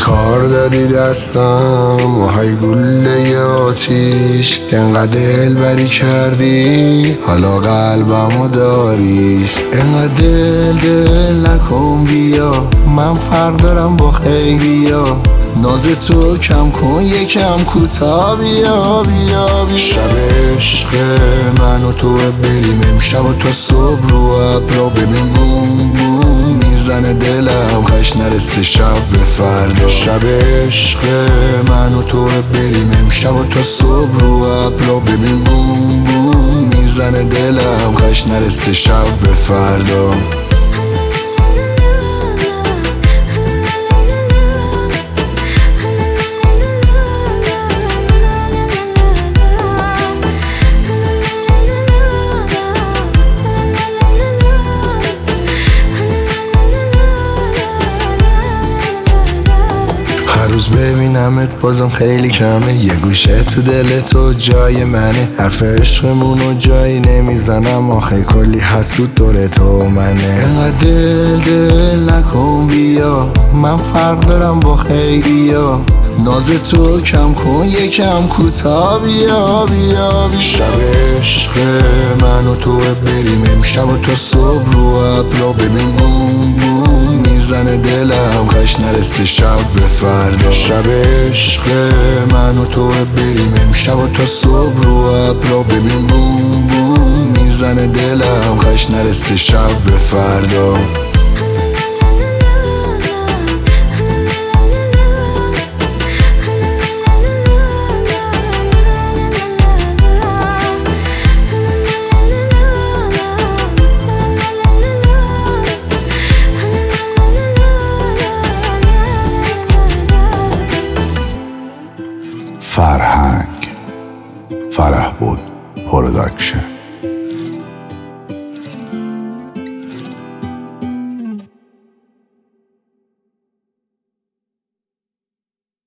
کار دادی دستم و های گله آتیش، انقدر دلبری کردی حالا قلبمو داری. انقدر دل نکن بیا، من فرق دارم با خیلیا. ناز تو کم کن یکم کوتاه، بیا بیا بیا. شب عشق من و تو بریم امشب و تا صبح رو ابرا، ببین بوم بوم میزنه دلم کاش نرسه شب به فردا. شب عشق من و تو بریم امشب و تا صبح رو ابرا، ببین بوم بوم میزنه دلم کاش نرسه شب به فردا. هر روز ببینمت بازم خیلی کمه، یه گوشه تو دل تو جای منه. حرف عشقمونو جایی نمیزنم، آخه کلی حسود دور تو و منه. انقدر دل نکن بیا، من فرق دارم با خیلیا. ناز تو کم کن یکم کوتاه، بیا بیا بیا. شب عشق من و تو بریم امشب و تا صبح رو ابرا، ببین بوم بوم میزنه دلم کاش نرسه شب به فردا. شب عشق من و تو بریم امشب و تا صبح رو ابرا، ببین بوم بوم میزنه دلم کاش نرسه شب به فردا. فرهنگ فرهبود پروداکشن.